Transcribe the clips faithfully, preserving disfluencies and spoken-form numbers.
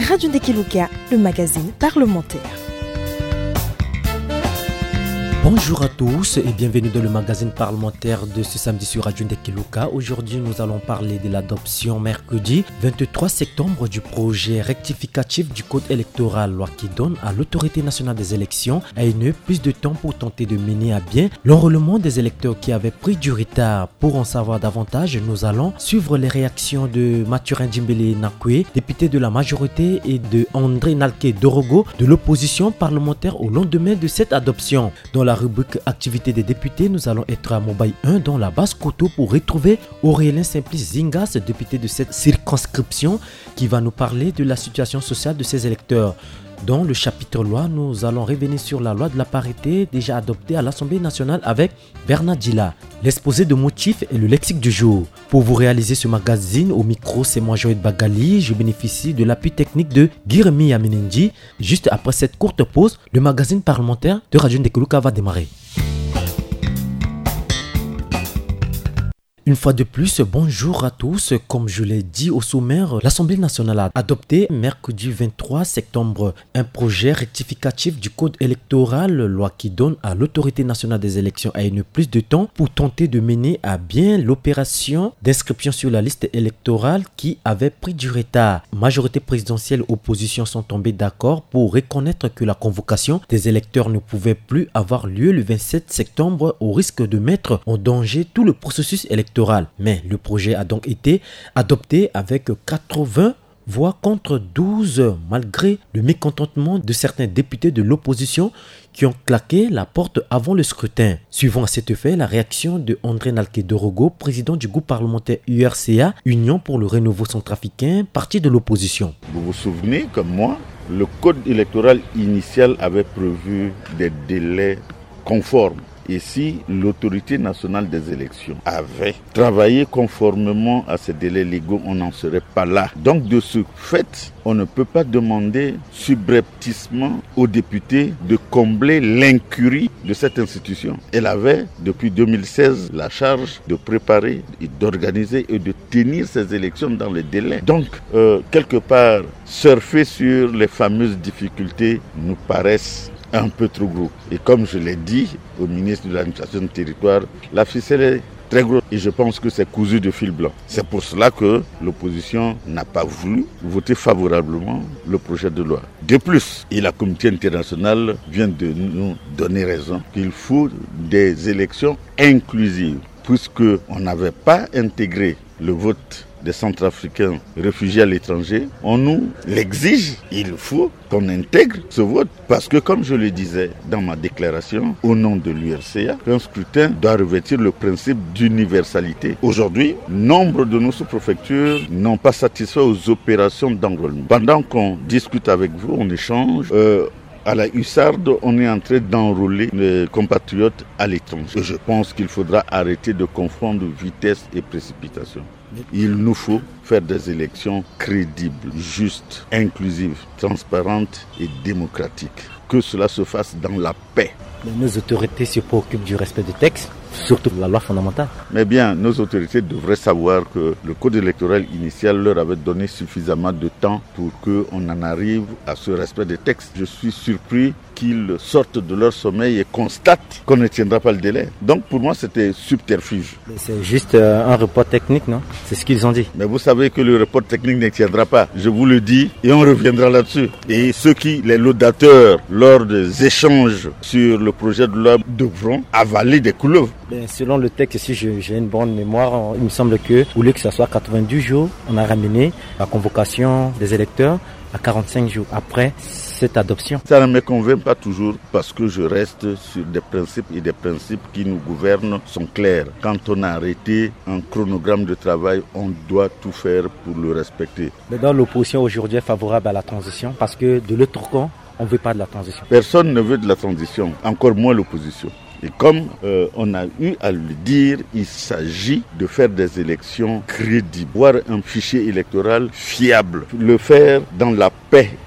Radio Ndekeluka, le magazine parlementaire. Bonjour à tous et bienvenue dans le magazine parlementaire de ce samedi sur Radio Ndekeluka. Aujourd'hui, nous allons parler de l'adoption mercredi vingt-trois septembre du projet rectificatif du code électoral, loi qui donne à l'autorité nationale des élections A N E plus de temps pour tenter de mener à bien l'enrôlement des électeurs qui avaient pris du retard. Pour en savoir davantage, nous allons suivre les réactions de Mathurin Djimbélé Nakwe, député de la majorité, et de André Nalke Dorogo de l'opposition parlementaire au lendemain de cette adoption. Dans la rubrique activité des députés, nous allons être à Mobaye un dans la Basse-Koto pour retrouver Aurélien Simplice Zingas, député de cette circonscription, qui va nous parler de la situation sociale de ses électeurs. Dans le chapitre loi, nous allons revenir sur la loi de la parité déjà adoptée à l'Assemblée nationale avec Bernard Djila. L'exposé de motifs et le lexique du jour. Pour vous réaliser ce magazine, au micro, c'est moi Joël Bagali. Je bénéficie de l'appui technique de Guiremi Yaminendi. Juste après cette courte pause, le magazine parlementaire de Radio Ndekeluka va démarrer. Une fois de plus, bonjour à tous. Comme je l'ai dit au sommaire, l'Assemblée nationale a adopté mercredi vingt-trois septembre un projet rectificatif du code électoral, loi qui donne à l'autorité nationale des élections A N E plus de temps pour tenter de mener à bien l'opération d'inscription sur la liste électorale qui avait pris du retard. Majorité présidentielle et opposition sont tombés d'accord pour reconnaître que la convocation des électeurs ne pouvait plus avoir lieu le vingt-sept septembre au risque de mettre en danger tout le processus électoral. Mais le projet a donc été adopté avec quatre-vingts voix contre douze, malgré le mécontentement de certains députés de l'opposition qui ont claqué la porte avant le scrutin. Suivant à cet effet, la réaction de André Nalke Dorogo, président du groupe parlementaire U R C A, Union pour le renouveau centrafricain, parti de l'opposition. Vous vous souvenez, comme moi, le code électoral initial avait prévu des délais conformes. Et si l'autorité nationale des élections avait travaillé conformément à ces délais légaux, on n'en serait pas là. Donc de ce fait, on ne peut pas demander subrepticement aux députés de combler l'incurie de cette institution. Elle avait, depuis deux mille seize, la charge de préparer, et d'organiser et de tenir ces élections dans les délais. Donc, euh, quelque part, surfer sur les fameuses difficultés nous paraissent un peu trop gros. Et comme je l'ai dit au ministre de l'administration du territoire, la ficelle est très grosse et je pense que c'est cousu de fil blanc. C'est pour cela que l'opposition n'a pas voulu voter favorablement le projet de loi. De plus, et la communauté internationale vient de nous donner raison qu'il faut des élections inclusives, puisqu'on n'avait pas intégré le vote des Centrafricains réfugiés à l'étranger, on nous l'exige. Il faut qu'on intègre ce vote parce que, comme je le disais dans ma déclaration, au nom de l'U R C A, un scrutin doit revêtir le principe d'universalité. Aujourd'hui, nombre de nos sous-préfectures n'ont pas satisfait aux opérations d'enrôlement. Pendant qu'on discute avec vous, on échange, euh, à la Hussarde, on est en train d'enrôler les compatriotes à l'étranger. Et je pense qu'il faudra arrêter de confondre vitesse et précipitation. Il nous faut faire des élections crédibles, justes, inclusives, transparentes et démocratiques. Que cela se fasse dans la paix. Mais nos autorités se préoccupent du respect des textes, surtout la loi fondamentale. Mais bien, nos autorités devraient savoir que le code électoral initial leur avait donné suffisamment de temps pour qu'on en arrive à ce respect des textes. Je suis surpris qu'ils sortent de leur sommeil et constatent qu'on ne tiendra pas le délai. Donc pour moi, c'était subterfuge. Mais c'est juste euh, un report technique, non? C'est ce qu'ils ont dit. Mais vous savez que le report technique ne tiendra pas. Je vous le dis et on reviendra là-dessus. Et ceux qui, les laudateurs, lors des échanges sur le projet de loi, devront avaler des couleuvres. Ben, selon le texte, si j'ai une bonne mémoire, il me semble que, au lieu que ce soit quatre-vingt-dix jours, on a ramené la convocation des électeurs à quarante-cinq jours après cette adoption. Ça ne me convainc pas toujours parce que je reste sur des principes et des principes qui nous gouvernent sont clairs. Quand on a arrêté un chronogramme de travail, on doit tout faire pour le respecter. Mais dans l'opposition aujourd'hui est favorable à la transition parce que de l'autre camp, on ne veut pas de la transition. Personne ne veut de la transition, encore moins l'opposition. Et comme euh, on a eu à le dire, il s'agit de faire des élections crédibles, voir un fichier électoral fiable, le faire dans la paix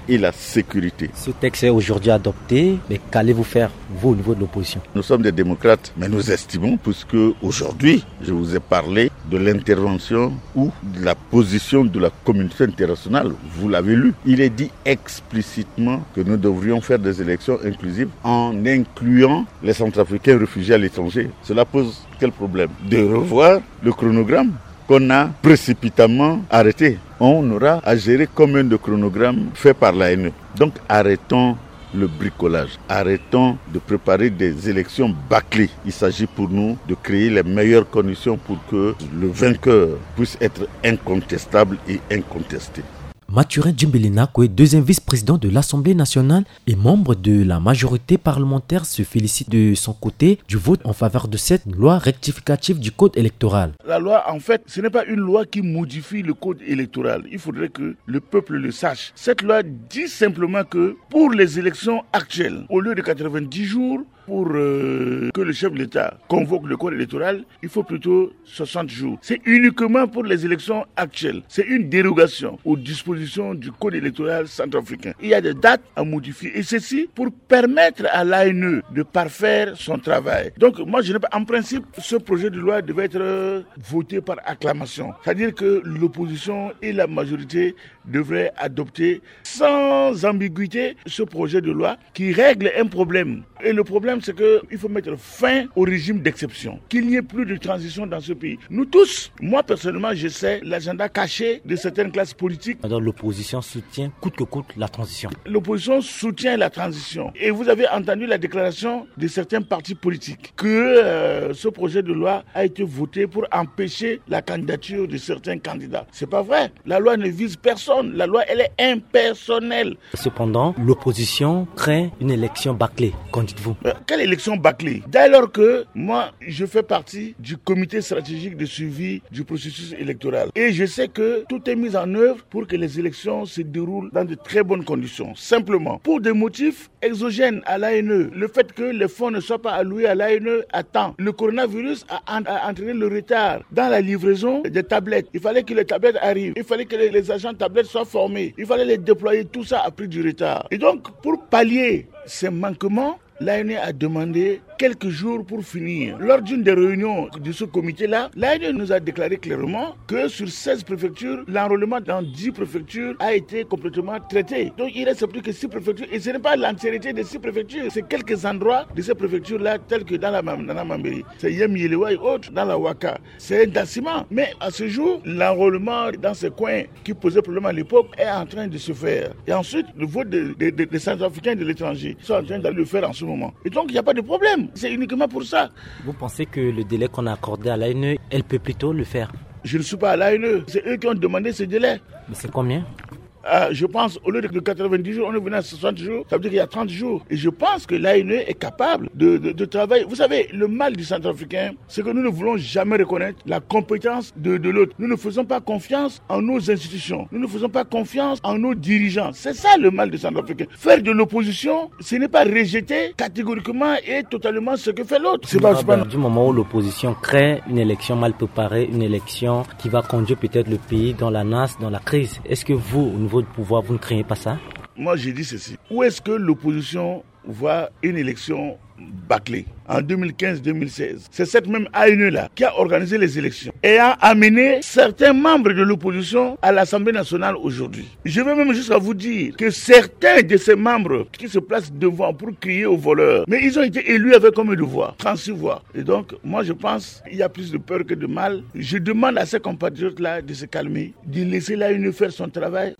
et la sécurité. Ce texte est aujourd'hui adopté, mais qu'allez-vous faire, vous, au niveau de l'opposition? Nous sommes des démocrates, mais nous estimons, puisque aujourd'hui, je vous ai parlé de l'intervention ou de la position de la communauté internationale. Vous l'avez lu. Il est dit explicitement que nous devrions faire des élections inclusives en incluant les Centrafricains réfugiés à l'étranger. Cela pose quel problème? De revoir le chronogramme qu'on a précipitamment arrêté. On aura à gérer combien de chronogrammes faits par l'A N E. Donc arrêtons le bricolage. Arrêtons de préparer des élections bâclées. Il s'agit pour nous de créer les meilleures conditions pour que le vainqueur puisse être incontestable et incontesté. Mathurin Djimbélina Koué, deuxième vice-président de l'Assemblée nationale et membre de la majorité parlementaire, se félicite de son côté du vote en faveur de cette loi rectificative du code électoral. La loi, en fait, ce n'est pas une loi qui modifie le code électoral. Il faudrait que le peuple le sache. Cette loi dit simplement que pour les élections actuelles, au lieu de quatre-vingt-dix jours, pour euh, que le chef de l'État convoque le code électoral, il faut plutôt soixante jours. C'est uniquement pour les élections actuelles. C'est une dérogation aux dispositions du code électoral centrafricain. Il y a des dates à modifier et ceci pour permettre à l'A N E de parfaire son travail. Donc moi, je n'ai pas, en principe, ce projet de loi devait être euh, voté par acclamation. C'est-à-dire que l'opposition et la majorité devraient adopter sans ambiguïté ce projet de loi qui règle un problème. Et le problème, c'est qu'il faut mettre fin au régime d'exception, qu'il n'y ait plus de transition dans ce pays. Nous tous, moi personnellement, je sais l'agenda caché de certaines classes politiques. Alors l'opposition soutient coûte que coûte la transition. L'opposition soutient la transition. Et vous avez entendu la déclaration de certains partis politiques que euh, ce projet de loi a été voté pour empêcher la candidature de certains candidats. C'est pas vrai. La loi ne vise personne. La loi, elle est impersonnelle. Cependant, l'opposition craint une élection bâclée. Qu'en dites-vous? euh, Quelle élection bâclée? Dès lors que moi, je fais partie du comité stratégique de suivi du processus électoral. Et je sais que tout est mis en œuvre pour que les élections se déroulent dans de très bonnes conditions. Simplement, pour des motifs exogènes à l'A N E, le fait que les fonds ne soient pas alloués à l'A N E à temps, le coronavirus a, a entraîné le retard dans la livraison des tablettes. Il fallait que les tablettes arrivent. Il fallait que les, les agents tablettes soient formés. Il fallait les déployer. Tout ça a pris du retard. Et donc, pour pallier ces manquements, l'A N E a demandé quelques jours pour finir. Lors d'une des réunions de ce comité-là, l'A N E nous a déclaré clairement que sur seize préfectures, l'enrôlement dans dix préfectures a été complètement traité. Donc il reste plus que six préfectures et ce n'est pas l'entièreté des six préfectures, c'est quelques endroits de ces préfectures-là tels que dans la, dans la Mambéry, c'est Yem-Yelewa et autres, dans la Ouaka. C'est un tassement. Mais à ce jour, l'enrôlement dans ces coins qui posait problème à l'époque est en train de se faire. Et ensuite, le vote des de, de, de Centrafricains de l'étranger sont en train d'aller le faire en ce moment. Et donc il n'y a pas de problème. C'est uniquement pour ça. Vous pensez que le délai qu'on a accordé à l'A N E, elle peut plutôt le faire? Je ne suis pas à l'A N E. C'est eux qui ont demandé ce délai. Mais c'est combien? Euh, je pense, au lieu de quatre-vingt-dix jours, on est venu à soixante jours, ça veut dire qu'il y a trente jours. Et je pense que l'A N E est capable de, de, de travailler. Vous savez, le mal du Centrafricain, c'est que nous ne voulons jamais reconnaître la compétence de, de l'autre. Nous ne faisons pas confiance en nos institutions. Nous ne faisons pas confiance en nos dirigeants. C'est ça le mal du Centrafricain. Faire de l'opposition, ce n'est pas rejeter catégoriquement et totalement ce que fait l'autre. C'est pas, c'est pas... Du moment où l'opposition crée une élection mal préparée, une élection qui va conduire peut-être le pays dans la nasse, dans la crise, est-ce que vous, au niveau de pouvoir, vous ne craignez pas ça? Moi, j'ai dit ceci. Où est-ce que l'opposition voit une élection bâclée? En deux mille quinze deux mille seize. C'est cette même A N E-là qui a organisé les élections et a amené certains membres de l'opposition à l'Assemblée nationale aujourd'hui. Je vais même jusqu'à vous dire que certains de ces membres qui se placent devant pour crier aux voleurs, mais ils ont été élus avec combien de voix? trente-six voix. Et donc, moi je pense qu'il y a plus de peur que de mal. Je demande à ces compatriotes-là de se calmer, de laisser l'A N E faire son travail.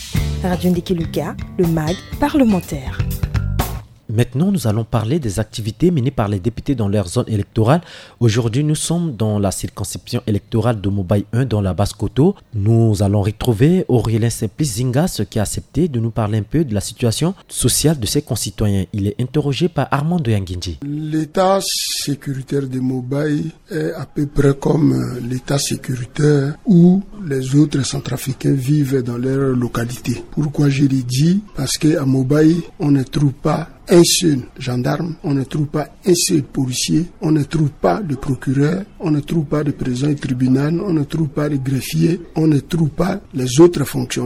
Radio Ndeke Luka, le M A G parlementaire. Maintenant, nous allons parler des activités menées par les députés dans leur zone électorale. Aujourd'hui, nous sommes dans la circonscription électorale de Mobaye un dans la Basse-Koto. Nous allons retrouver Aurélien Simplice Zingas qui a accepté de nous parler un peu de la situation sociale de ses concitoyens. Il est interrogé par Armand Doyanguindji. L'état sécuritaire de Mobaye est à peu près comme l'état sécuritaire où les autres centrafricains vivent dans leur localité. Pourquoi je l'ai dit? Parce qu'à Mobaye, on ne trouve pas un seul gendarme, on ne trouve pas un seul policier, on ne trouve pas de procureur, on ne trouve pas de président du tribunal, on ne trouve pas de greffier, on ne trouve pas les autres fonctionnaires.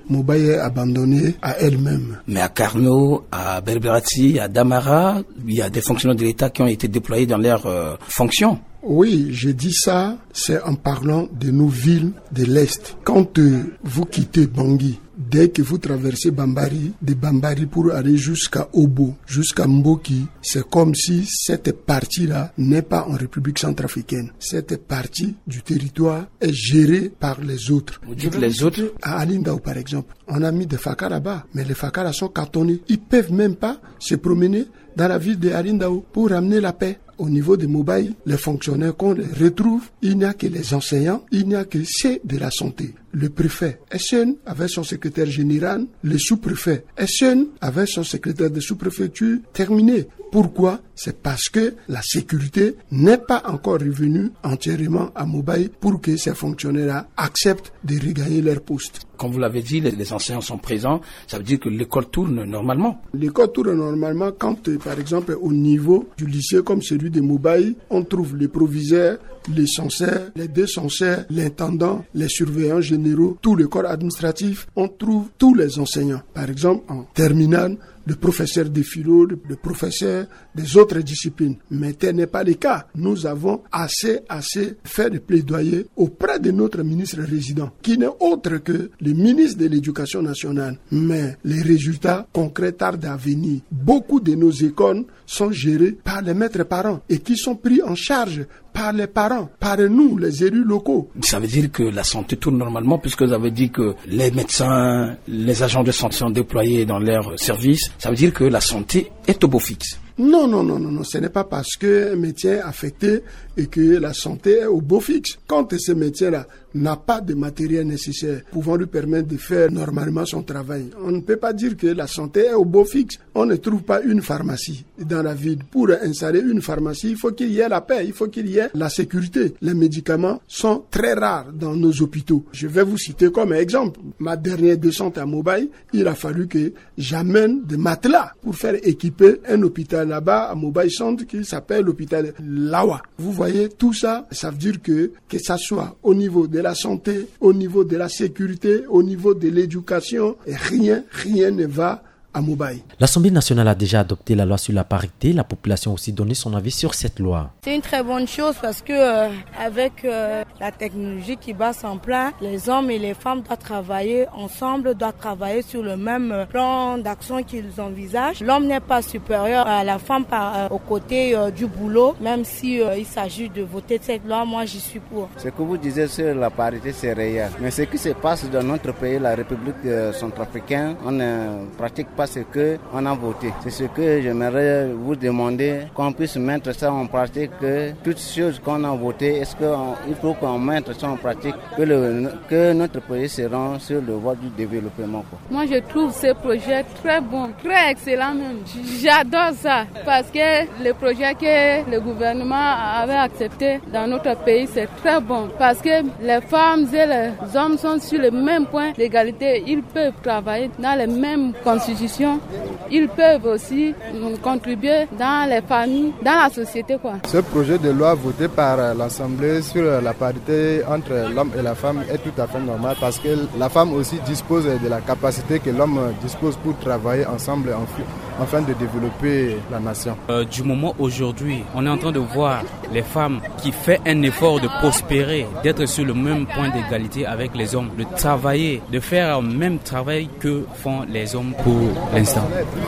Mobaye est abandonnée à elle-même. Mais à Carnot, à Berberati, à Damara, il y a des fonctionnaires de l'État qui ont été déployés dans leurs euh, fonctions. Oui, je dis ça, c'est en parlant de nos villes de l'Est. Quand euh, vous quittez Bangui, dès que vous traversez Bambari, de Bambari pour aller jusqu'à Obo, jusqu'à Mboki, c'est comme si cette partie-là n'est pas en République centrafricaine. Cette partie du territoire est gérée par les autres. Vous dites les autres? À Alindao, par exemple, on a mis des fakas là-bas, mais les fakas sont cartonnés. Ils peuvent même pas se promener dans la ville de Alindao pour ramener la paix. Au niveau des Mobaye, les fonctionnaires qu'on les retrouve, il n'y a que les enseignants, il n'y a que ceux de la santé. Le préfet S N avec son secrétaire général, le sous-préfet S N avec son secrétaire de sous-préfecture, terminé. Pourquoi? C'est parce que la sécurité n'est pas encore revenue entièrement à Mobaye pour que ces fonctionnaires-là acceptent de regagner leur poste. Comme vous l'avez dit, les, les enseignants sont présents, ça veut dire que l'école tourne normalement. L'école tourne normalement quand, par exemple, au niveau du lycée comme celui de Mobaye, on trouve les proviseurs, les censeurs, les deux censeurs, l'intendant, les surveillants généraux, tout le corps administratif, on trouve tous les enseignants. Par exemple, en terminale, le professeur de philo, le professeur des autres disciplines. Mais tel n'est pas le cas. Nous avons assez, assez fait de plaidoyer auprès de notre ministre résident, qui n'est autre que le ministre de l'Éducation nationale. Mais les résultats concrets tardent à venir. Beaucoup de nos écoles sont gérées par les maîtres parents et qui sont pris en charge par les parents, par nous, les élus locaux. Ça veut dire que la santé tourne normalement, puisque vous avez dit que les médecins, les agents de santé sont déployés dans leurs services. Ça veut dire que la santé est au beau fixe. Non, non, non, non, non, ce n'est pas parce qu'un médecin est affecté et que la santé est au beau fixe. Quand ce médecin-là n'a pas de matériel nécessaire pouvant lui permettre de faire normalement son travail, on ne peut pas dire que la santé est au beau fixe. On ne trouve pas une pharmacie dans la ville. Pour installer une pharmacie, il faut qu'il y ait la paix, il faut qu'il y ait la sécurité. Les médicaments sont très rares dans nos hôpitaux. Je vais vous citer comme exemple. Ma dernière descente à Mobaye, il a fallu que j'amène des matelas pour faire équiper un hôpital là-bas à Mobaye Centre qui s'appelle l'hôpital Lawa. Vous voyez, tout ça, ça veut dire que que ça soit au niveau de la santé, au niveau de la sécurité, au niveau de l'éducation, rien, rien ne va à Mobaye. L'Assemblée nationale a déjà adopté la loi sur la parité. La population a aussi donné son avis sur cette loi. C'est une très bonne chose parce que euh, avec euh, la technologie qui bat son plein, les hommes et les femmes doivent travailler ensemble, doivent travailler sur le même plan d'action qu'ils envisagent. L'homme n'est pas supérieur à la femme par, euh, aux côtés euh, du boulot, même si euh, il s'agit de voter cette loi, moi j'y suis pour. Ce que vous disiez sur la parité, c'est réel. Mais ce qui se passe dans notre pays, la République euh, centrafricaine, on ne pratique pas ce qu'on a voté. C'est ce que j'aimerais vous demander, qu'on puisse mettre ça en pratique, que toutes choses qu'on a votées, est-ce qu'il faut qu'on mette ça en pratique, que, le, que notre pays se rend sur le voie du développement, quoi. Moi, je trouve ce projet très bon, très excellent même. J'adore ça parce que le projet que le gouvernement avait accepté dans notre pays, c'est très bon parce que les femmes et les hommes sont sur le même point d'égalité. Ils peuvent travailler dans les mêmes constitutions. Ils peuvent aussi contribuer dans les familles, dans la société, quoi. Ce projet de loi voté par l'Assemblée sur la parité entre l'homme et la femme est tout à fait normal parce que la femme aussi dispose de la capacité que l'homme dispose pour travailler ensemble afin de développer la nation. Euh, du moment aujourd'hui, on est en train de voir les femmes qui font un effort de prospérer, d'être sur le même point d'égalité avec les hommes, de travailler, de faire le même travail que font les hommes pour l'instant.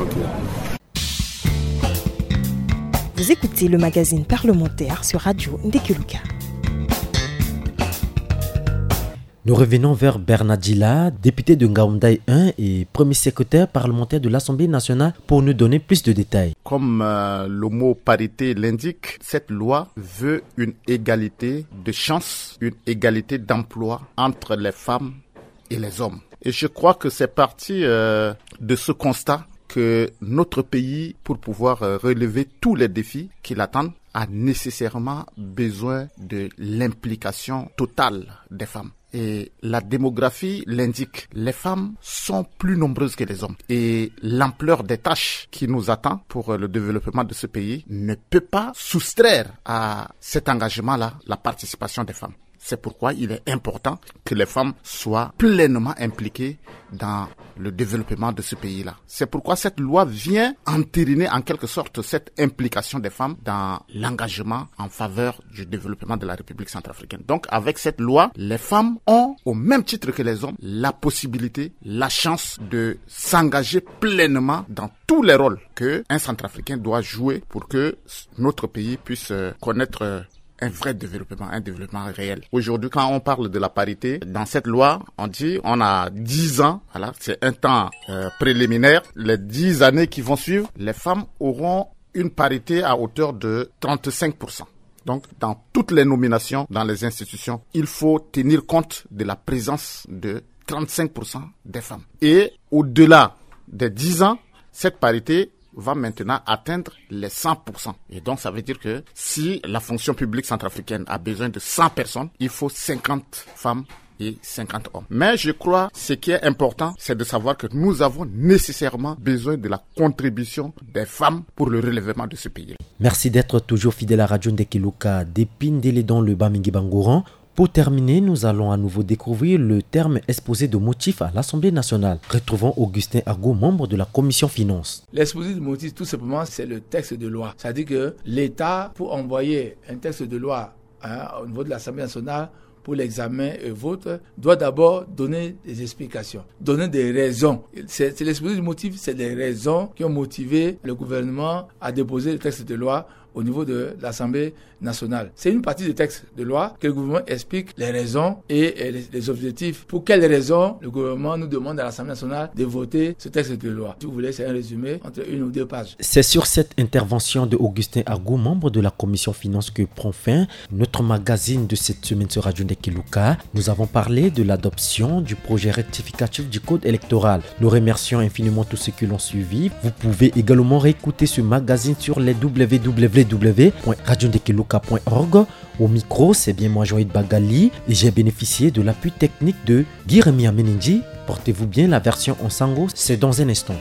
Vous écoutez le magazine parlementaire sur Radio Ndekeluka. Nous revenons vers Bernardila, député de Ngaoundai un et premier secrétaire parlementaire de l'Assemblée nationale pour nous donner plus de détails. Comme euh, le mot parité l'indique, cette loi veut une égalité de chance, une égalité d'emploi entre les femmes et les hommes. Et je crois que c'est parti euh, de ce constat que notre pays, pour pouvoir euh, relever tous les défis qui l'attendent, a nécessairement besoin de l'implication totale des femmes. Et la démographie l'indique, les femmes sont plus nombreuses que les hommes. Et l'ampleur des tâches qui nous attend pour le développement de ce pays ne peut pas soustraire à cet engagement-là la participation des femmes. C'est pourquoi il est important que les femmes soient pleinement impliquées dans le développement de ce pays-là. C'est pourquoi cette loi vient entériner en quelque sorte cette implication des femmes dans l'engagement en faveur du développement de la République centrafricaine. Donc avec cette loi, les femmes ont, au même titre que les hommes, la possibilité, la chance de s'engager pleinement dans tous les rôles qu'un Centrafricain doit jouer pour que notre pays puisse connaître un vrai développement, un développement réel. Aujourd'hui, quand on parle de la parité, dans cette loi, on dit on a dix ans, voilà, c'est un temps euh, préliminaire. Les dix années qui vont suivre, les femmes auront une parité à hauteur de trente-cinq pour cent. Donc, dans toutes les nominations dans les institutions, il faut tenir compte de la présence de trente-cinq pour cent des femmes. Et au-delà des dix ans, cette parité va maintenant atteindre les cent pour cent. Et donc, ça veut dire que si la fonction publique centrafricaine a besoin de cent personnes, il faut cinquante femmes et cinquante hommes. Mais je crois que ce qui est important, c'est de savoir que nous avons nécessairement besoin de la contribution des femmes pour le relèvement de ce pays. Merci d'être toujours fidèle à Radio Ndekeluka d'Épine Délé dans le Bamingi Bangouran. Pour terminer, nous allons à nouveau découvrir le terme exposé de motifs à l'Assemblée nationale. Retrouvons Augustin Argo, membre de la Commission Finances. L'exposé de motifs, tout simplement, c'est le texte de loi. C'est-à-dire que l'État, pour envoyer un texte de loi hein, au niveau de l'Assemblée nationale, pour l'examen et vote, doit d'abord donner des explications, donner des raisons. C'est, c'est l'exposé de motifs, c'est les raisons qui ont motivé le gouvernement à déposer le texte de loi au niveau de l'Assemblée nationale. C'est une partie du texte de loi que le gouvernement explique les raisons et, et les, les objectifs. Pour quelles raisons le gouvernement nous demande à l'Assemblée nationale de voter ce texte de loi. Si vous voulez, c'est un résumé entre une ou deux pages. C'est sur cette intervention de Augustin Argo, membre de la Commission Finances, que prend fin notre magazine de cette semaine sur Radio Ndekeluka. Nous avons parlé de l'adoption du projet rectificatif du Code électoral. Nous remercions infiniment tous ceux qui l'ont suivi. Vous pouvez également réécouter ce magazine sur les w w w point radio ndekeluka point org. Au micro, c'est bien moi, Joïd Bagali, et j'ai bénéficié de l'appui technique de Guiremi Ameninji. Portez-vous bien, la version en sango, c'est dans un instant.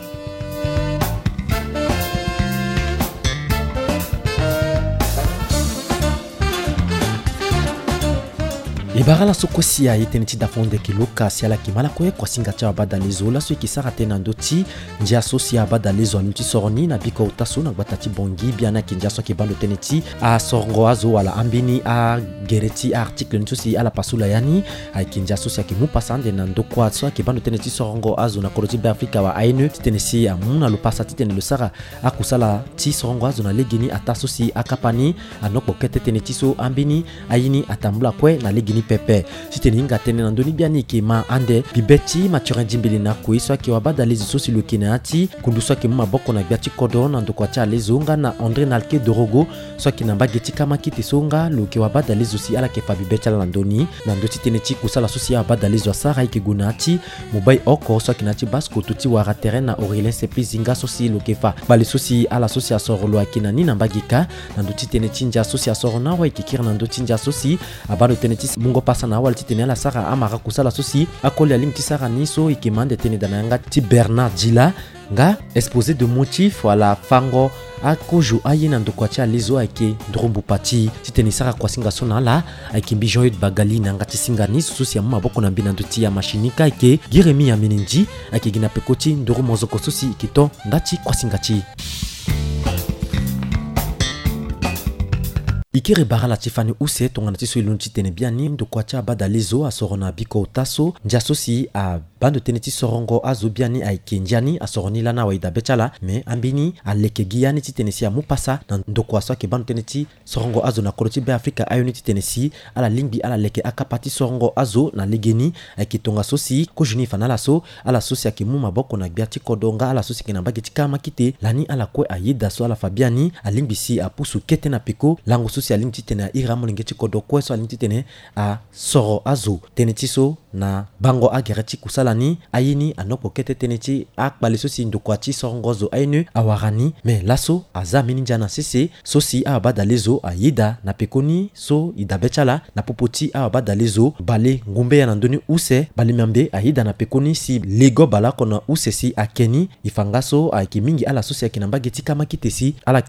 Ibara sokosi ya eteniti dafonde kiloka siala kimala kwe kwa singacha abada lezo la so kisara tena ndoti njia sosia abada lezo aluti soroni na biko utaso na batati bongi biana kinja so kibando teneti a sorongo azo wala ambini a gereti a article ntusi ala pasula yani a kinja sosia kimu pasande na ndokwa so kibando teneti sorongo azo na koroti be Afrika wa ainu tenesi a muna lupasa titene le sara akusala ti sorongo azo na legini atasosi akapani anoko kete teneti so ambini ayini atambula kwe na legini pepe siteni ngatene na ndoni biani kima ande bibeti maturin jimbili na kwe so ki wabada lezi sosi lo kinati kundu so ki muma boko na biati kodon na ndokwa cha lezonga na André Nalke Dorogo so ki namba geti kama kiti songa lo ki wabada lezi sosi ala ke fa bibeti la ndoni na ndoti teneti kusala sosi wabada lezi sara ki gunati mobai oko so ki nati basko tuti wara terrain na Aurélien Seplizinga sosi lo ke fa bali sosi ala sosi asoro lo akinani namba gika na ndoti teneti nja sosi asoro na wa ikikira na ndoti nja sosi abado teneti mungo pasa na wali titene la sara amara kusala sosi akoli alim tisara niso ikimande tene dananga ti Bernard Djila nga exposé de motifs wala fango akojo ayena ndokwacha lezo ake ndrombu pati titene sara kwa singa sona la akimbi Joyed Bagali na ngati singa ni sosi ya maboko na mbina ndoti ya mashinika ake Giremi ya Meninji ake gina pekoti ndoro mozoko sosi kito ndati kwa singachi Ikere barala tifani use tongana tiso ilunchi tene biani ndokwacha bada lezo asorona biko taso njasosi a bando teneti sorongo azo biani a ikenjani asoroni lana waida bechala me ambini aleke giani ti tenesi a mupasa na ndokwaso ke bando teneti sorongo azo na koroti be Afrika ayoni ti tenesi ala lingbi ala leke akapati sorongo azo na legeni akitonga sosi ko juni fanala so ala sosi akimu maboko na biati kodonga ala sosi kina bageti kama kite lani ala kwe ayida so ala fabiani alingbi si a pusu kete na piko lango sosi alinti tene iramu lingeti kodo kwe so alinti tene a soro azo teneti so na bango agereti kusalani ayini anoko kete teneti akbali sosi ndokwati sorongozo ainu awarani me laso azamini njana sese sosi abada lezo ayida na pekoni so idabechala na popoti abada lezo bale ngumbe ya nandoni use bale membe ayida na pekoni si lego bala kona use si akeni ifangaso aikimingi ala sosi akinamba geti kama kitesi ala ke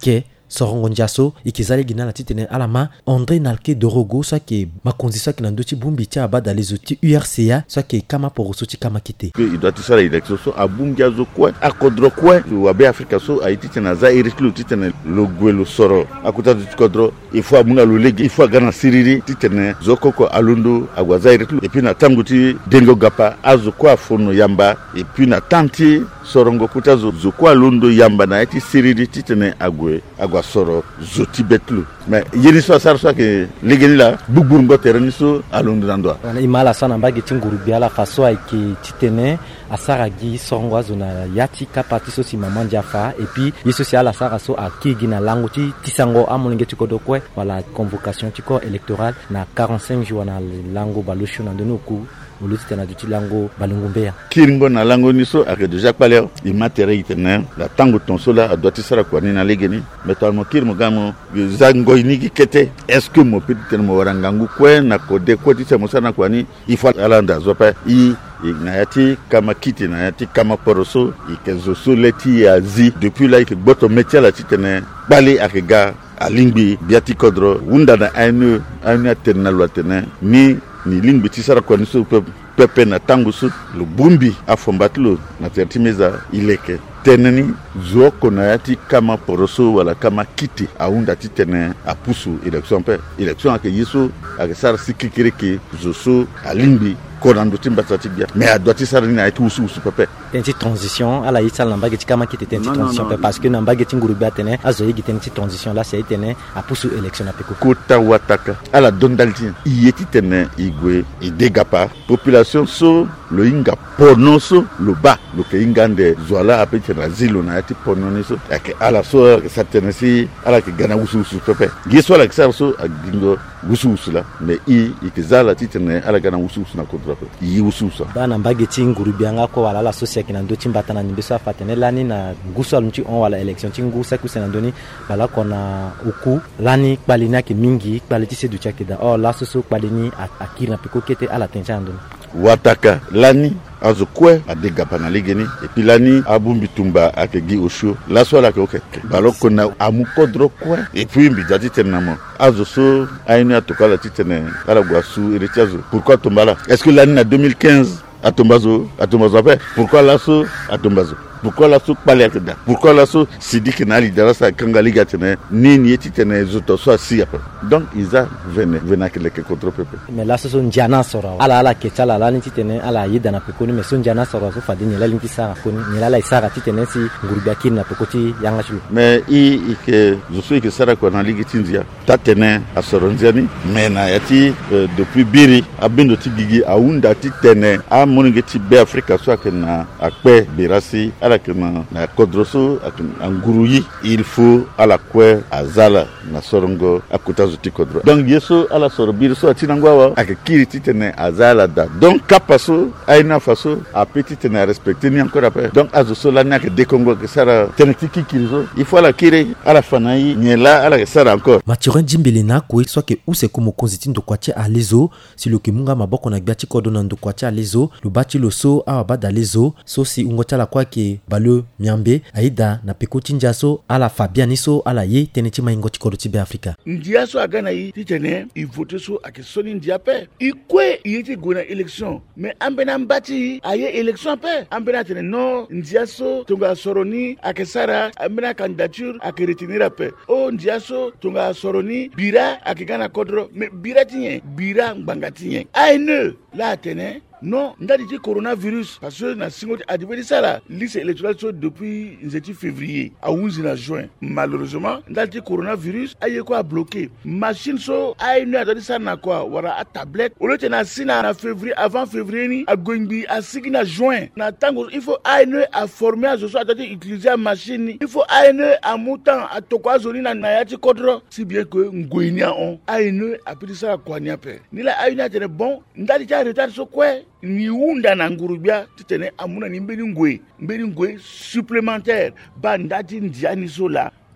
sorongo njaso ikizali gina na titene alama André Nalke Dorogo soit que makonzi soit que nandoti bumbi tia abada les outils U R C A soit que kama poroso ti kama kite il doit tisala élection so abungiazo kwa akodro kwa wabe Afrika so aiti tena za iriklu titene logwelo soro akuta kodro il faut amuna lolegi il faut gana siriri titene zokoko alundo agwaza iriklu et puis na tanguti dengo gapa azo kwa fono yamba et puis na tanti sorongo kuta zo kwa lundo yamba na iti siriri titene agwe agwa soro zoti betlu mais yeni so sar so ke ligeni la bugbur ngo tereni so alundo nando wana imala sana mbagi tinguru biala faso aiki titene asara gi songwa zona yati kapati so si maman jafa et puis yeso si ala sara so akigi na lango ti tisango amonenge tiko dokwe wala convocation tiko électorale na quarante-cinq jours na lango balosho na ndonoku uluti na duti lango balungumbea kiringo na lango niso ake déjà paleo i matériel itene la tango tonsola adoti sara kwa ni na legeni metal mo kirmo gamo zango inigi kete est-ce que mo petit mo warangangu kwe na kode ko ti mo sana kwa ni ifo alanda zopa i Nayati kama kiti nayati kama poroso ikezoso leti ya zi depuis là il boto métier la titene bali akega alingbi biati kodro wunda na ainu ainu tenna lwatene ni ni lingbi tisara kwa niso pepe na tangu su lo bumbi afombatlo na tertimeza ileke teneni zoko nayati kama poroso wala kama kiti aunda titene apusu election pe election ake yiso ake sar sikikiriki zoso alingbi konando timba tatibia mais adoti sarina et usu usu pepe tenti transition ala yitsal nambage tikama kiti tenti transition pe parce que nambage tingurubia tene azoyi gitenti transition là c'est tene apusu élection na peko kota wataka ala dondalti yeti tene igwe idegapa population so lo inga ponoso lo ba lo ke ingande zoala apete na zilo na yati pononiso ake ala so satene si ala ke gana usu usu pepe giso ala ke so agingo usu usu la mais i ikizala titene ala gana usu usu na yi ususa bana mbage tinguru bianga ko wala la sosia kina ndo timbata na nimbeso afatene lani na nguso alunchi on wala election tingusa kusena ndoni bala kona uku lani balina ke mingi baliti se du chakeda oh la soso balini akira piko kete ala tenchando wataka lani azo kwe adega pana legeni et puis lani abumbi tumba akegi osho la sola ke okay balo kona amukodro kwe et puis mbidati tenamo azo so aini atokala titene ala gwasu iretiazo pourquoi tombala est-ce que l'année deux mille quinze à Tombazo à Tombazo après pourquoi la so à Tombazo pourquoi la so palais akeda pourquoi la so sidi kenali darasa kangali gatene ni ni titene zoto so si après donc isa vene vena que le contre pepe mais la so njana sora ala ala ketala la ni titene ala yida na pekoni mais so njana sora so fadini la linki sara koni ni la la isara titene si ngurubia kin na pekoti yanga chulu mais i ike zo so ike sara ko na ligi tinzia tatene asoronziani mais na yati euh, depuis biri abindo tigigi aunda titene a moningeti be Afrika so akena akpe birasi ala kena na kodroso akena nguruyi il faut ala kwe azala na sorongo akutazo tikodro donc yeso ala sorobir so atinangwa akekiri titene azala da donc kapaso aina faso a petit tene respecter ni encore après donc azoso la nak de Congo que sara tenetiki kirizo il faut la kire ala fanai nyela ala sara encore Mathurin Jimbelena ko soit que ou c'est comme konziti ndo kwache alezo si lo kimunga maboko na gbiati kodona ndo kwache alezo lo bati lo so a bada lezo so si ungota la kwa ke balo miambe aida na pekoti njaso ala Fabianiso ala ye teneti maingoti kodoti be Afrika ndiaso agana yi titene i vote so akesoni ndiape ikwe yiti gona election mais ambena mbati aye election pe ambena tene no ndiaso tonga soroni akesara ambena candidature akeretenir pe o ndiaso tonga soroni bira akigana kodro mais bira tinye bira ngbangati aine la tene non ndadi ti coronavirus parce que na singoti adivedi sala liste électorale so depuis nzeti février a onze na juin malheureusement ndadi ti coronavirus aye ko a bloqué machine so ay no adadi sala na quoi wara a tablette au lieu na sina na février avant février ni a gongbi a sigi na juin na tango il faut ay no a former a so adadi utiliser machine ni il faut ay no a mutan a tokwa zoni na nayati kodro si bien que ngoinia on ay no a pedi sala kwa nia pe ni la ay no a bon ndadi ti retard so quoi ni unda na ngurubia titene amuna ni mbeni ngwe mbeni ngwe supplémentaire ba ndati ndiani sola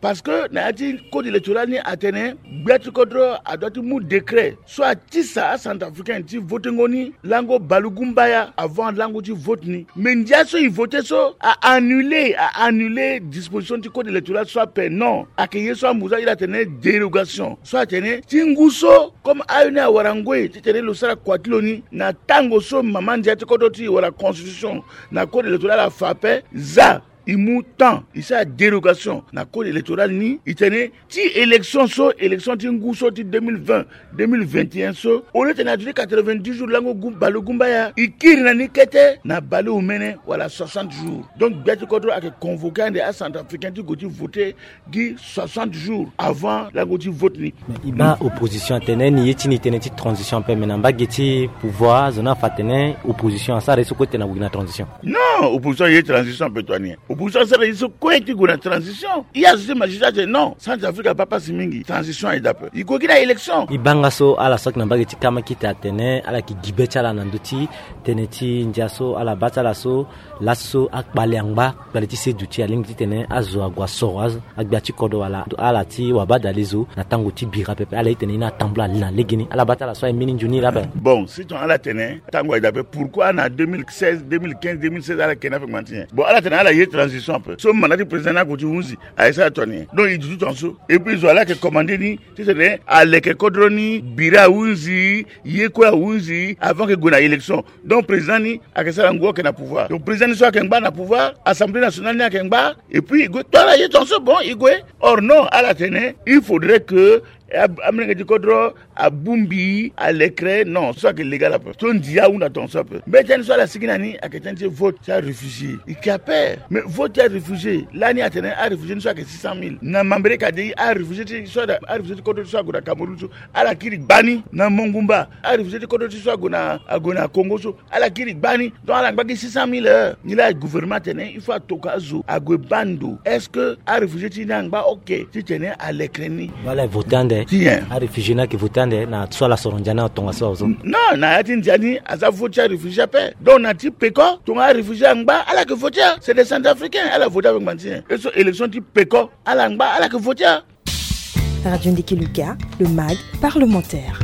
parce que na ati code électoral ni atene biatu kodro adoti mu décret soit tisa centrafricain ti vote ngoni lango balugumbaya avant lango ti vote ni mais ndiaso il vote so a annuler a annuler disposition du code électoral soit pe non akeye soit muza il a tene dérogation soit tene tinguso comme ayuna warangwe ti tene lo sara kwatiloni na tango so maman ndiati kodoti wala constitution na code électoral a fape za imu temps ici a dérogation na code électoral ni itene ti élection so élection ti nguso ti deux mille vingt deux mille vingt et un so on est na quatre-vingt-dix jours lango balo gumbaya ikiri na nikete na balo umene wala soixante jours donc biatu kodro a convoqué un des centrafricains ti goti voter gi soixante jours avant lango ti vote ni iba opposition tene ni yetini tene ti transition pe menamba geti pouvoir zona fatene opposition ça reso côté na bugina transition non opposition y transition pe toanie opposition ça reso côté guna transition il y a ce magistrat non Centrafrique a pas passé mingi transition et d'après il ko kina élection ibanga so ala sok na bageti kama kita tene ala ki gibecha la nanduti tene ti ndiaso ala batala so laso akbale angba baleti seduti alingi tene azo agwa soraz agbiati kodo wala ala ti wabada lezo na tango ti bira pepe ala tene na tambla na legini ala batala so mini njuni la ben bon si ton ala tene tango d'après pourquoi en deux mille seize deux mille quinze deux mille seize ala kena fait maintien bon ala tene ala y transition peu so manati président na ko ti unzi a esa toni donc il dit tout en so et puis voilà que commander ni ti tene ale ke kodroni bira unzi yeko unzi avant que gona élection donc président ni a que ça ngo que na pouvoir donc président ni so que ngba na pouvoir assemblée nationale ni a que ngba et puis go toi y ton so bon igwe or non ala tene il faudrait que amene di kodro a bumbi a l'écran non soit que légal après ton dia ou na ton ça peu mais tiens soit la siginani a que tiens vote ya réfugié il capé mais vote ya réfugié là ni atene a réfugié soit que six cent mille na mambere ka di a réfugié soit a réfugié kodro soit gona Cameroun so ala kiri bani na Mongumba a réfugié kodro soit gona gona Congo so ala kiri bani donc ala ngba six cent mille ni la gouvernement tene il faut toka zo a go bando est-ce que a réfugié ti ngba OK ti tene à l'écran ni voilà votant a réfugié na ki votande na soit la soronjana tonga so non na yati ndiani aza vote ya réfugié pe donc na ti peko tonga réfugié ngba ala que vote c'est des centrafricains ala vote avec mantien et so élection ti peko ala ngba ala que vote Radio Ndikiluka, le mag parlementaire.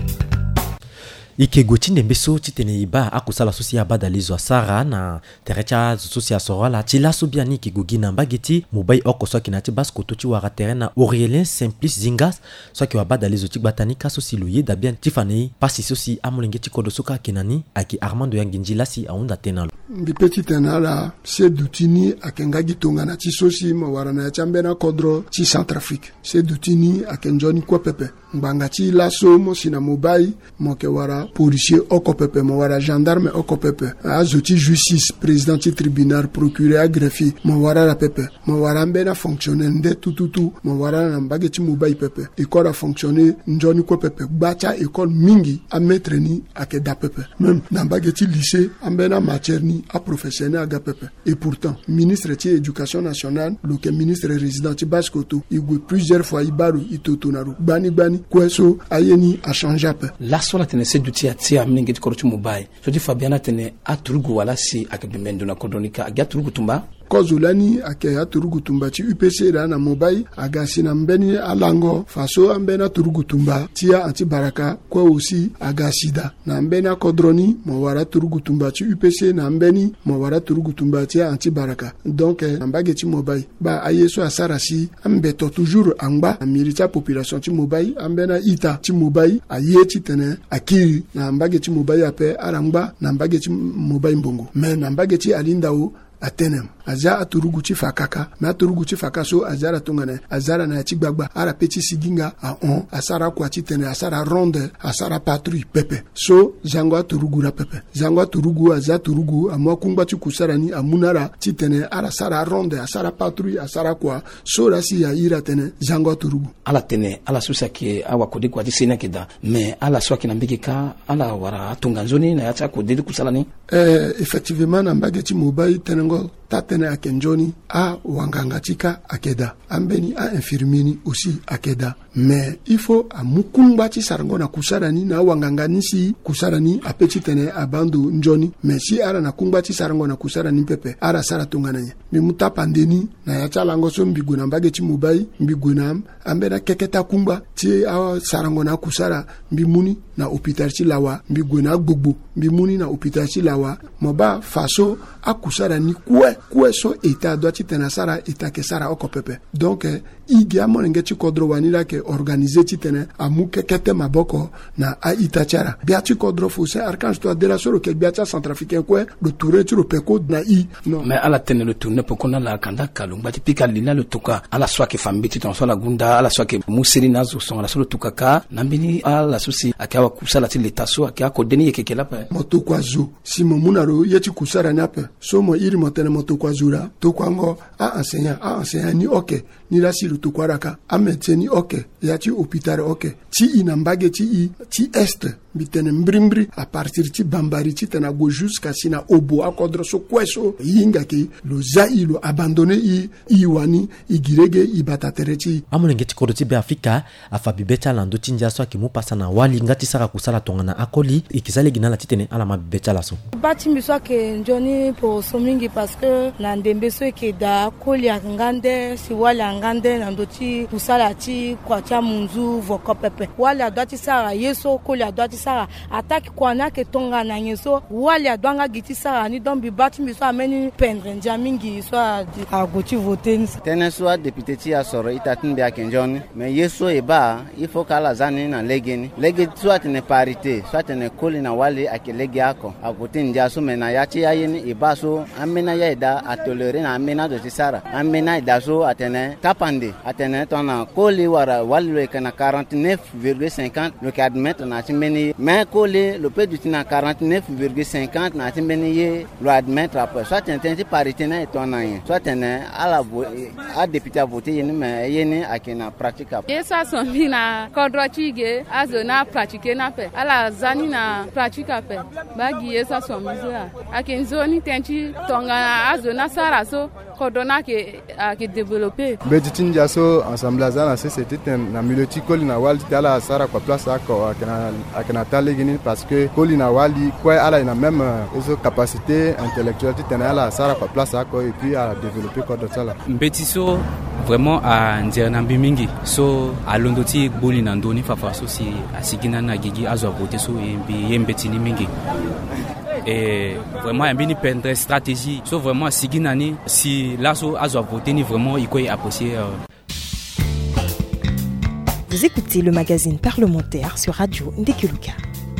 Ike goti nembeso titene iba akusala sosia badalizo sara na terecha sosia sorala tila sobiani ki gogina mbageti mobai okoso kinati basko toti wara terena Aurélien Simplice Zingas so ki wabadalizo tikbatanika sosi loye dabian tifani pasi sosi amulengeti kodosoka kinani aki Armando Yanginji lasi aunda tenalo mbi petit tenala se dutini akenga gitonga na ti sosi mo warana ya chambena kodro ti Centrafrique se dutini akenjoni kwa pepe mbanga ti laso mo sina mobai mo ke wara policier oko pepe mo wara gendarme oko pepe azoti justice président du tribunal procureur greffier mo wara la pepe mo wara mbena fonctionnaire nde tututu mo wara na mbageti mobai pepe école a fonctionner njoni ko pepe bacha école mingi a maître ni akeda pepe même na mbageti lycée ambena matière ni a professionnel aga pepe et pourtant ministre de l'éducation nationale le que ministre résident ti Baskoto il plusieurs fois ibaru itotonaru bani bani kweso ayeni a changé peu la sola tene se duti ati amninge ti koroti mubai so ti Fabiana tene atrugu wala si akabimendo na kodonika agatrugu tumba kozulani ake aturugu tumba ti U P C da na mobai agasi na mbeni alango faso ambena turugu tumba tia anti baraka kwa aussi agasida na mbena kodroni mo wara turugu tumba ti U P C na mbeni mo wara turugu tumba tia anti baraka donc na mbage ti mobai ba ayeso asarasi ambeto toujours angba amirita population ti mobai ambena ita ti mobai aye ti tene akiri na mbage ti mobai ape arangba na mbage ti mobai mbongo mais na mbage ti alindao atenem aza aturugu ti fakaka na aturugu ti fakaso azara tongane azara na ti gbagba ara peti siginga a on asara kwa ti tene asara ronde asara patrouille pepe so zango aturugu ra pepe zango aturugu aza turugu amwa kungba ti kusara ni amunara ti tene ara sara ronde asara patrouille asara kwa so rasi ya ira tene zango aturugu ala tene ala susa ki awa kodi kwa ti sena kida mais ala so ki na mbiki ka ala wara tunganzoni na ya ta kodi kusala ni eh effectivement na mbage ti mobai tene tatene tene akenjoni a wangangatika akeda ambeni a infirmini aussi akeda mais il faut a mukumbati sarangona kusarani na wangangani si kusarani apechi tene abandu njoni mais si ara na kumbati sarangona kusarani pepe ara sara tungananya mi mutapandeni na ya chalango so mbiguna mbage chi mubai mbiguna ambena keketa kumba ti a sarangona kusara mbimuni na hopital chi lawa mbiguna gbogbo mbimuni na hopital chi lawa moba faso akusara ni kwe kwe so eta do ti tena sara eta ke sara oko pepe donc eh, igia monenge ti kodro wanila ke organiser ti tene amuke kete maboko na a itachara bia ti kodro fo se archange to de la soro ke bia ti centrafricain kwe le touré ti le peko na i non mais ala tene le tourné pour qu'on a la kanda kalumba ti pika lila le tuka ala swa ke fambi ti ton so la gunda ala swa ke musiri na zo son ala so le tuka ka nambini ala susi akawa kusala ti leta so akawa ko deni ke kela pa moto kwa zo si momunaro yeti kusara na pe so mo iri motene moto kwa zura to kwa ngo a enseignant a enseignant ni okay ni la silu to kwa raka a médecin ni okay ya ti hôpital okay ti inambage ti i ti est bitene mbrimbri a partir ti bambari ti tena go jusqu'à sina obo akodro so kweso yinga ki lo zai lo abandonné i iwani igirege ibatatere ti amulenge ti kodo ti be Afrika afabi beta lando ti ndia so ki mu pasa na wali ngati sara kusala tongana akoli ikizale gina la ti tene ala ma beta la so bati miso ke njoni po somingi parce que na ndembe so ke da koli ngande si wala ngande na ndoti kusala ti kwa cha munzu voko pepe wala doti sara yeso koli doti sara attaque kwa na ke tonga na yeso wala dwanga giti sara ni dombi bati miso ameni pendre njamingi so a goti voter tene so député ti asoro itatin be akenjoni mais yeso e ba il faut kala zani na legeni legi soit ne parité soit ne koli na wale akelegi ako a voter ndia so mena ya ti ayeni e ba so amena ya ida a tolérer na amena do ti sara amena ida so atene tapande atene tona koli wara wale ke na quarante-neuf virgule cinquante le ka admettre na ti meni mais koli le peu du na quarante-neuf virgule cinquante na ti meni ye lo admettre après soit tene ti parité na etona ye soit tene ala a député a voter yeni mais yeni akena pratique yesa so mina kodrochige azona pratique na pe ala zani na pratique pe bagi yesa so mizia akenzoni tenchi tonga azona sara so kodona ke ke développer betitin jaso ensemble azana c'était na miloti koli na wali tala sara kwa place ako akena akena tale gini parce que koli na wali quoi ala ina même eso capacité intellectuelle tena ala sara kwa place ako et puis à développer quoi d'autre là betiso vraiment à ndirna mingi so alondoti boli na ndoni fafa so si asigina na gigi azo voter so yembi yembetini mingi et vraiment il y a une peine stratégie so vraiment siginani si là so azo voter ni vraiment il quoi apprécier. Vous écoutez le magazine parlementaire sur Radio Ndekeluka.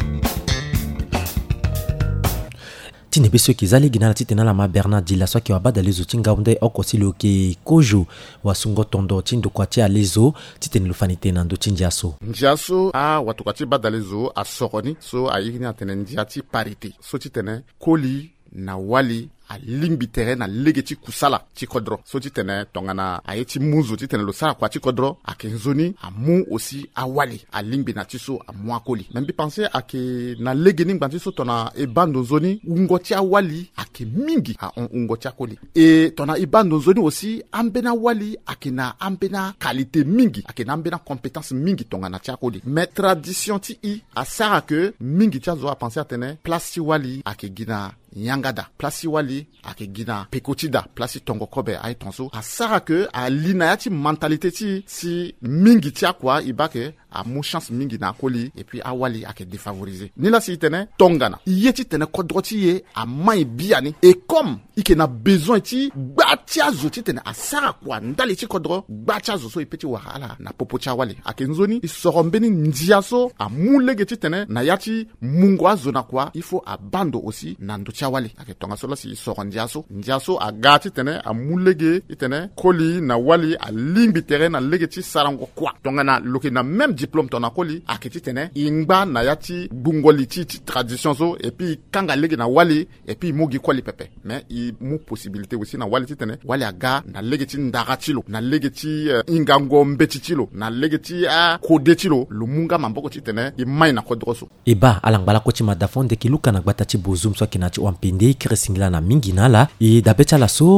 Tine beso kizali gina ti tena la ma Bernard Dila so ki wabada lezo tinga unde okosi lo ke kojo wasungo tondo tindo kwa ti alezo ti tene lo fanite na ndo tinjaso njaso a watu kwa ti bada lezo a soroni so a yigini atene ndiati parité so ti tene koli na wali a limbi terrain na legeti kusala ti kodro so ti tene tongana a yeti muzo ti tene lo sara kwa ti kodro a kenzoni a mu aussi a wali a limbi na ti so a mu akoli membi penser a ke na legeni ngbanti so tona e bando zoni ungoti a wali a ke mingi a on ungoti akoli e tona e bando zoni aussi ambena wali a ke na ambena qualité mingi a ke na ambena compétence mingi tongana ti akoli mais tradition ti i a sara ke mingi ti azo a penser a tene place ti wali a ke gina Yangada, place wali, ake gina, pekotida, place tongo kobe, ay tonso, a sara ke, a linayati mentalité ti, si mingi tia kwa, ibake, a mou chance mingi na koli, et puis a wali, ake défavorisé. Ni la si tene, tongana, yeti tene kodroti ye, a mai biani, et comme, ike na besoin ti, batia zo ti tene, a sara kwa, ndali ti kodro, batia zo so, ipeti wahala, na popo tia wali, ake nzoni, isorombeni ndiaso, a mou lege ti tene, na yati, mungwa zona kwa, il faut a bando aussi, nando wali ake tonga solo si soro ndiaso ndiaso a gati tene a mulege itene koli na wali a limbi terrain na legeti sarango kwa tonga na loki na même diplôme tona koli ake tene ingba na yati bungoli ti tradition so et puis kanga lege na wali et puis mogi koli pepe mais i mu possibilité aussi na wali tene wali a ga na legeti ndagatilo na legeti uh, ingango mbetitilo na legeti a uh, kodetilo lumunga mamboko tene i mai na kodroso eba alangbala ko ti madafonde ki luka na gbata ti bozum so kinati wampinde kresingila na mingi nala e dabecha la so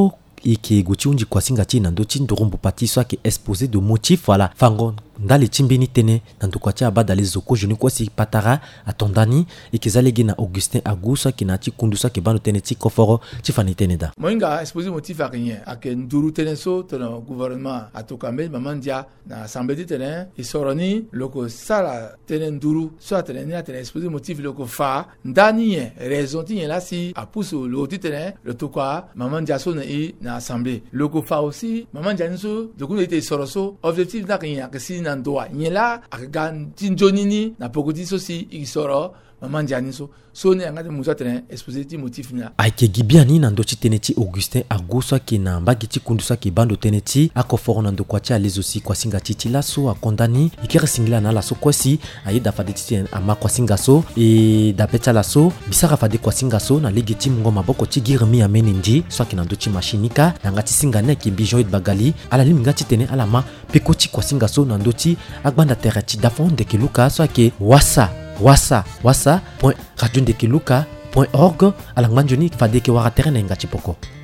ike guchi unji kwa singa chi nando chi ndorombo pati so ke exposé de motif voilà fango ndali chimbini tene nando kwa cha badali zoko juni kwa si patara atondani ikizalegi na Augustin Agusa kina chi kundusa ke bano tene ti koforo ti fani tene da moinga exposé motif a rien ak nduru tene so tono gouvernement atokambe mamandia na assemblée tene isoroni loko sala tene nduru so tene ni tene exposé motif loko fa ndani raison ti là si a pousse le tene le toka mamandia so na i na assemblée loko fa aussi mamandia nso de ko était soroso objectif da rien que si na ndoa nyela akagan tinjonini na pokoti so si isoro mamandia nso so ne ngade musa tene exposé ti motif na aike gibiani na ndo tene ti Augustin Agusa ki na mbagi ti kundusa ki bando tene ti akoforo na ndo kwa ti alezo si kwa singa ti ti laso akondani ikere singla na laso kwa si ayi da fade ti ama kwa singa so e da peta laso bisara fade kwa singa so na legi ti ngoma boko ti girmi ameni ndi so ki na ndo ti machinika na ngati singa ne ki bijoid bagali ala lim ngati tene ala ma peko ti kwa singa so na ndo ti agbanda terre ti dafon de kiluka so ke wasa wasa wasa point radio ndekiluka point org ala ngmanjoni fade ke wara terrain ngati poko.